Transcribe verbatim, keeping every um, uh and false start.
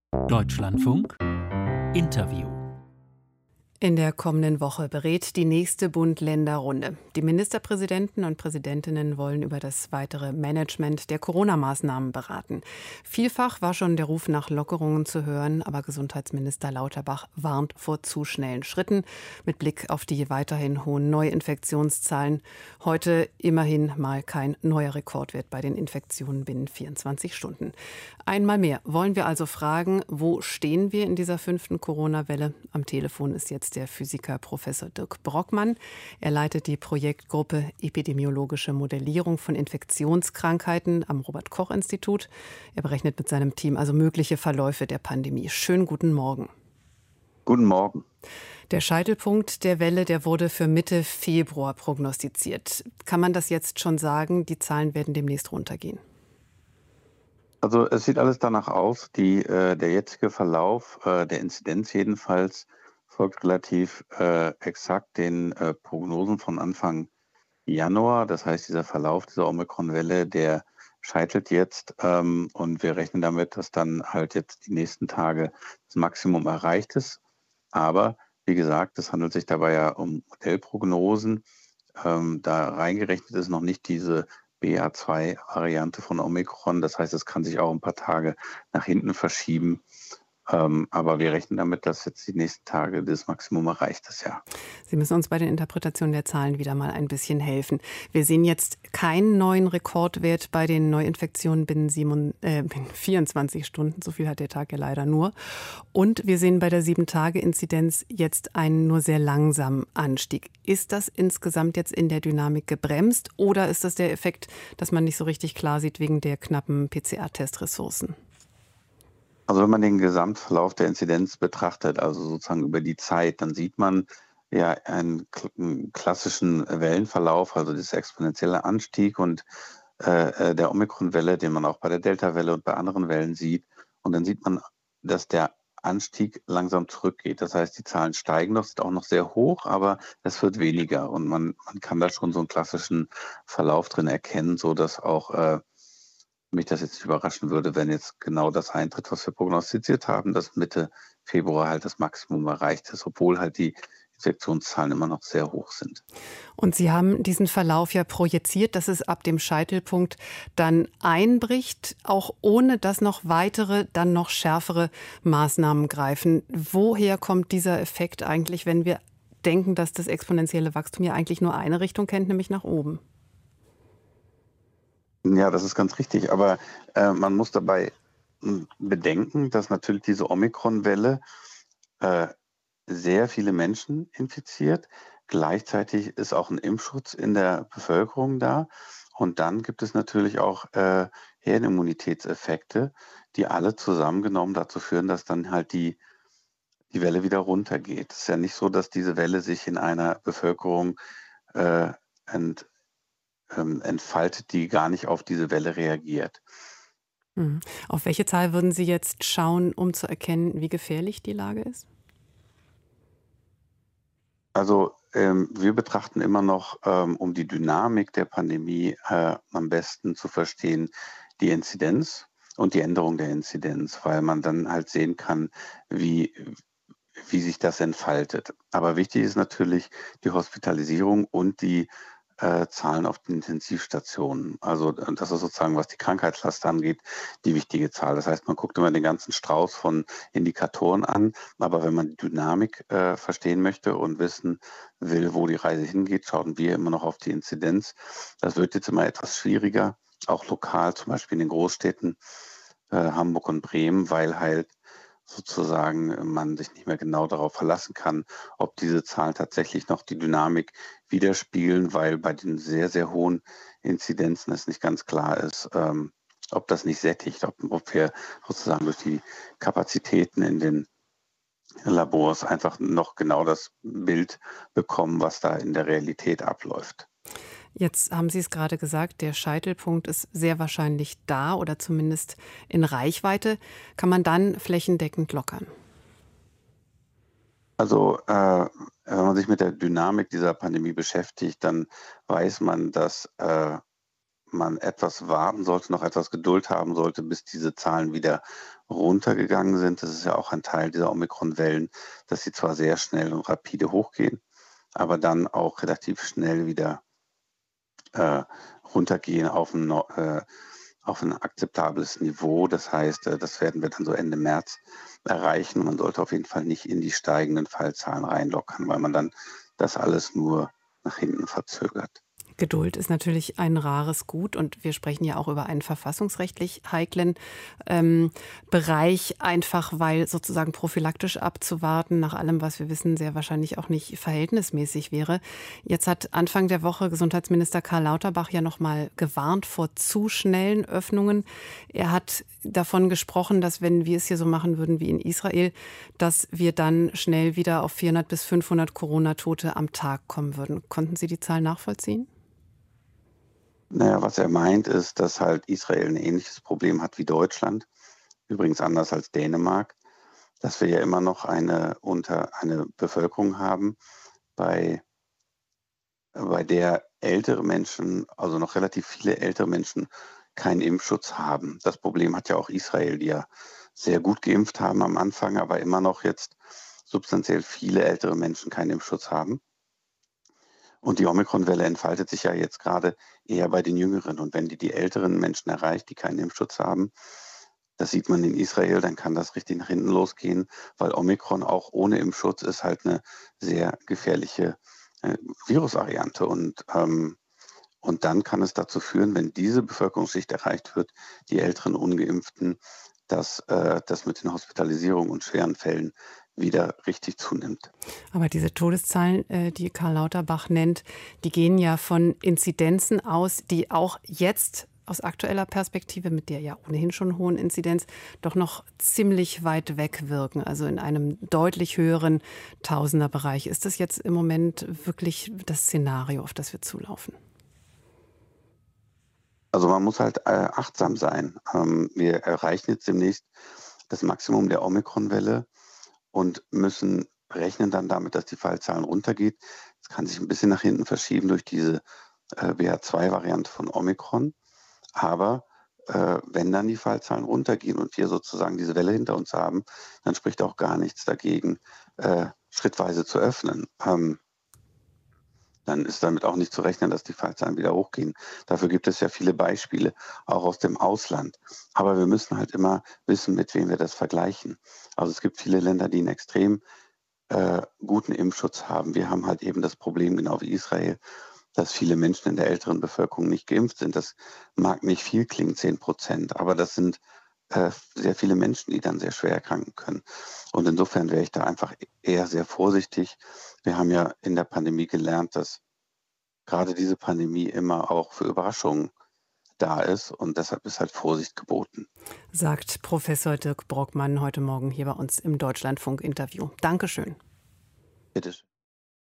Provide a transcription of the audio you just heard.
Deutschlandfunk Interview. In der kommenden Woche berät die nächste Bund-Länder-Runde. Die Ministerpräsidenten und Präsidentinnen wollen über das weitere Management der Corona-Maßnahmen beraten. Vielfach war schon der Ruf nach Lockerungen zu hören, aber Gesundheitsminister Lauterbach warnt vor zu schnellen Schritten mit Blick auf die weiterhin hohen Neuinfektionszahlen. Heute immerhin mal kein neuer Rekordwert bei den Infektionen binnen vierundzwanzig Stunden. Einmal mehr wollen wir also fragen, wo stehen wir in dieser fünften Corona-Welle? Am Telefon ist jetzt der Physiker Professor Dirk Brockmann. Er leitet die Projektgruppe Epidemiologische Modellierung von Infektionskrankheiten am Robert-Koch-Institut. Er berechnet mit seinem Team also mögliche Verläufe der Pandemie. Schönen guten Morgen. Guten Morgen. Der Scheitelpunkt der Welle, der wurde für Mitte Februar prognostiziert. Kann man das jetzt schon sagen? Die Zahlen werden demnächst runtergehen. Also es sieht alles danach aus. Die, äh, der jetzige Verlauf äh, der Inzidenz jedenfalls folgt relativ äh, exakt den äh, Prognosen von Anfang Januar. Das heißt, dieser Verlauf dieser Omikron-Welle, der scheitelt jetzt ähm, und wir rechnen damit, dass dann halt jetzt die nächsten Tage das Maximum erreicht ist. Aber wie gesagt, es handelt sich dabei ja um Modellprognosen. Ähm, da reingerechnet ist noch nicht diese B A zwei Variante von Omikron. Das heißt, es kann sich auch ein paar Tage nach hinten verschieben. Ähm, aber wir rechnen damit, dass jetzt die nächsten Tage das Maximum erreicht ist, ja. Sie müssen uns bei den Interpretationen der Zahlen wieder mal ein bisschen helfen. Wir sehen jetzt keinen neuen Rekordwert bei den Neuinfektionen binnen, sieben, äh, binnen vierundzwanzig Stunden. So viel hat der Tag ja leider nur. Und wir sehen bei der sieben Tage Inzidenz jetzt einen nur sehr langsamen Anstieg. Ist das insgesamt jetzt in der Dynamik gebremst oder ist das der Effekt, dass man nicht so richtig klar sieht wegen der knappen P C R-Testressourcen? Also wenn man den Gesamtverlauf der Inzidenz betrachtet, also sozusagen über die Zeit, dann sieht man ja einen, einen klassischen Wellenverlauf, also das exponentielle Anstieg und äh, der Omikron-Welle, den man auch bei der Delta-Welle und bei anderen Wellen sieht. Und dann sieht man, dass der Anstieg langsam zurückgeht. Das heißt, die Zahlen steigen noch, sind auch noch sehr hoch, aber es wird weniger. Und man, man kann da schon so einen klassischen Verlauf drin erkennen, so dass auch äh, mich das jetzt nicht überraschen würde, wenn jetzt genau das eintritt, was wir prognostiziert haben, dass Mitte Februar halt das Maximum erreicht ist, obwohl halt die Infektionszahlen immer noch sehr hoch sind. Und Sie haben diesen Verlauf ja projiziert, dass es ab dem Scheitelpunkt dann einbricht, auch ohne dass noch weitere, dann noch schärfere Maßnahmen greifen. Woher kommt dieser Effekt eigentlich, wenn wir denken, dass das exponentielle Wachstum ja eigentlich nur eine Richtung kennt, nämlich nach oben? Ja, das ist ganz richtig. Aber äh, man muss dabei bedenken, dass natürlich diese Omikron-Welle äh, sehr viele Menschen infiziert. Gleichzeitig ist auch ein Impfschutz in der Bevölkerung da. Und dann gibt es natürlich auch äh, Herdenimmunitätseffekte, die alle zusammengenommen dazu führen, dass dann halt die, die Welle wieder runtergeht. Es ist ja nicht so, dass diese Welle sich in einer Bevölkerung äh, ent Ähm, entfaltet, die gar nicht auf diese Welle reagiert. Mhm. Auf welche Zahl würden Sie jetzt schauen, um zu erkennen, wie gefährlich die Lage ist? Also ähm, wir betrachten immer noch, ähm, um die Dynamik der Pandemie äh, am besten zu verstehen, die Inzidenz und die Änderung der Inzidenz, weil man dann halt sehen kann, wie, wie sich das entfaltet. Aber wichtig ist natürlich die Hospitalisierung und die äh, Zahlen auf den Intensivstationen. Also äh, das ist sozusagen, was die Krankheitslast angeht, die wichtige Zahl. Das heißt, man guckt immer den ganzen Strauß von Indikatoren an, aber wenn man die Dynamik äh, verstehen möchte und wissen will, wo die Reise hingeht, schauen wir immer noch auf die Inzidenz. Das wird jetzt immer etwas schwieriger, auch lokal, zum Beispiel in den Großstädten äh, Hamburg und Bremen, weil halt sozusagen man sich nicht mehr genau darauf verlassen kann, ob diese Zahlen tatsächlich noch die Dynamik widerspiegeln, weil bei den sehr, sehr hohen Inzidenzen es nicht ganz klar ist, ähm, ob das nicht sättigt, ob, ob wir sozusagen durch die Kapazitäten in den Labors einfach noch genau das Bild bekommen, was da in der Realität abläuft. Jetzt haben Sie es gerade gesagt, der Scheitelpunkt ist sehr wahrscheinlich da oder zumindest in Reichweite. Kann man dann flächendeckend lockern? Also äh, wenn man sich mit der Dynamik dieser Pandemie beschäftigt, dann weiß man, dass äh, man etwas warten sollte, noch etwas Geduld haben sollte, bis diese Zahlen wieder runtergegangen sind. Das ist ja auch ein Teil dieser Omikron-Wellen, dass sie zwar sehr schnell und rapide hochgehen, aber dann auch relativ schnell wieder äh, runtergehen auf ein, äh, auf ein akzeptables Niveau. Das heißt, äh, das werden wir dann so Ende März erreichen. Man sollte auf jeden Fall nicht in die steigenden Fallzahlen reinlockern, weil man dann das alles nur nach hinten verzögert. Geduld ist natürlich ein rares Gut und wir sprechen ja auch über einen verfassungsrechtlich heiklen ähm, Bereich, einfach weil sozusagen prophylaktisch abzuwarten, nach allem, was wir wissen, sehr wahrscheinlich auch nicht verhältnismäßig wäre. Jetzt hat Anfang der Woche Gesundheitsminister Karl Lauterbach ja noch mal gewarnt vor zu schnellen Öffnungen. Er hat davon gesprochen, dass wenn wir es hier so machen würden wie in Israel, dass wir dann schnell wieder auf vierhundert bis fünfhundert Corona-Tote am Tag kommen würden. Konnten Sie die Zahl nachvollziehen? Naja, was er meint, ist, dass halt Israel ein ähnliches Problem hat wie Deutschland, übrigens anders als Dänemark, dass wir ja immer noch eine, unter, eine Bevölkerung haben, bei, bei der ältere Menschen, also noch relativ viele ältere Menschen, keinen Impfschutz haben. Das Problem hat ja auch Israel, die ja sehr gut geimpft haben am Anfang, aber immer noch jetzt substanziell viele ältere Menschen keinen Impfschutz haben. Und die Omikron-Welle entfaltet sich ja jetzt gerade eher bei den Jüngeren. Und wenn die die älteren Menschen erreicht, die keinen Impfschutz haben, das sieht man in Israel, dann kann das richtig nach hinten losgehen, weil Omikron auch ohne Impfschutz ist halt eine sehr gefährliche äh, Virusvariante. Und, ähm, und dann kann es dazu führen, wenn diese Bevölkerungsschicht erreicht wird, die älteren Ungeimpften, dass äh, das mit den Hospitalisierungen und schweren Fällen wieder richtig zunimmt. Aber diese Todeszahlen, äh, die Karl Lauterbach nennt, die gehen ja von Inzidenzen aus, die auch jetzt aus aktueller Perspektive mit der ja ohnehin schon hohen Inzidenz doch noch ziemlich weit weg wirken, also in einem deutlich höheren Tausenderbereich. Ist das jetzt im Moment wirklich das Szenario, auf das wir zulaufen? Also man muss halt äh, achtsam sein. Ähm, wir erreichen jetzt demnächst das Maximum der Omikron-Welle und müssen rechnen dann damit, dass die Fallzahlen runtergeht. Das kann sich ein bisschen nach hinten verschieben durch diese äh, B A zwei Variante von Omikron. Aber äh, wenn dann die Fallzahlen runtergehen und wir sozusagen diese Welle hinter uns haben, dann spricht auch gar nichts dagegen, äh, schrittweise zu öffnen. Ähm, dann ist damit auch nicht zu rechnen, dass die Fallzahlen wieder hochgehen. Dafür gibt es ja viele Beispiele, auch aus dem Ausland. Aber wir müssen halt immer wissen, mit wem wir das vergleichen. Also es gibt viele Länder, die einen extrem äh, guten Impfschutz haben. Wir haben halt eben das Problem, genau wie Israel, dass viele Menschen in der älteren Bevölkerung nicht geimpft sind. Das mag nicht viel klingen, zehn Prozent, aber das sind äh, sehr viele Menschen, die dann sehr schwer erkranken können. Und insofern wäre ich da einfach eher sehr vorsichtig. Wir haben ja in der Pandemie gelernt, dass gerade diese Pandemie immer auch für Überraschungen da ist und deshalb ist halt Vorsicht geboten. Sagt Professor Dirk Brockmann heute Morgen hier bei uns im Deutschlandfunk-Interview. Dankeschön. Bitte schön.